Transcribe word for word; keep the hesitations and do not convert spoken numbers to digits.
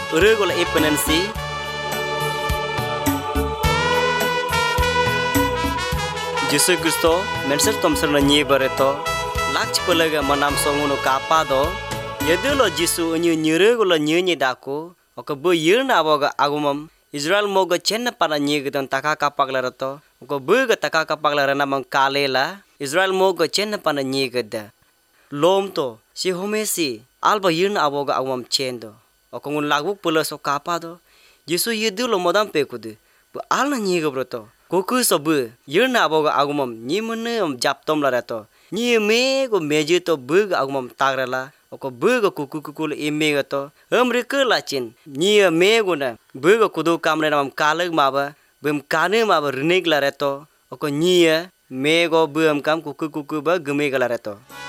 uregola ipenensi Yesus Kristo menser tomser na nyi bareto lach pelaga manam songuno kapado yedulo Yesu unyu nyuregola nyunyi dako oka bu yirna aboga agumam Israel moga chenna para nyi gidan taka kapagla rato oka buga taka kapagla rana mang kalela Israel moga chenna para nyi gida lom to si homesi alba yirna aboga agumam chendo oka ngun lagbuk pula so kapado Yesu yedulo modam pekudu bu alna nyi gabroto Kuku sobu yirna aboga agumam ni mene om japtom la reto ni me go meje to bug agumam tagrala oko bug kuku kuku ime gato amrika lachin ni me go na bug kudu kamre nam kalag maba bem kane maba renig la reto oko ni me go bum kam kuku kuku ba geme la reto